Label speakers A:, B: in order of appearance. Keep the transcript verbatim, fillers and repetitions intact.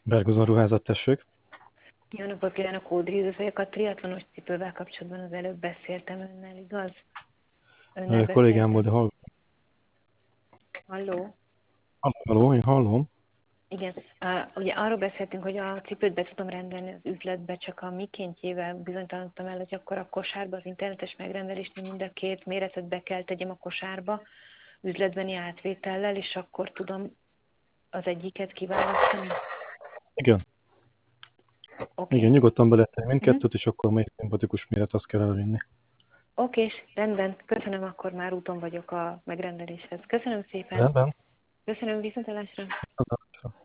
A: Bergozon ruházat, tessék.
B: Jó napot kívánok, Ódri, üdvözöljük a triatlonos cipővel kapcsolatban az előbb beszéltem önnel, igaz? Önnel
A: Ö, Kollégám volt,
B: beszéltem.
A: de hall...
B: Halló?
A: Halló, én hallom.
B: Igen, uh, ugye arról beszéltünk, hogy a cipőt be tudom rendelni az üzletbe, csak a mikéntjével bizonytalanodtam el, hogy akkor a kosárba, az internetes megrendelésnél mind a két méretet be kell tegyem a kosárba, üzletbeni átvétellel, és akkor tudom az egyiket kiválasztani.
A: Igen,
B: Oké.
A: igen,
B: Okay.
A: nyugodtan beletenni
B: Uh-huh.
A: mindkettőt, és akkor melyik szimpatikus méret, azt kell elvinni.
B: Oké, és rendben. Köszönöm, akkor már úton vagyok a megrendeléshez. Köszönöm szépen.
A: Rendben?
B: Köszönöm, viszontlátásra.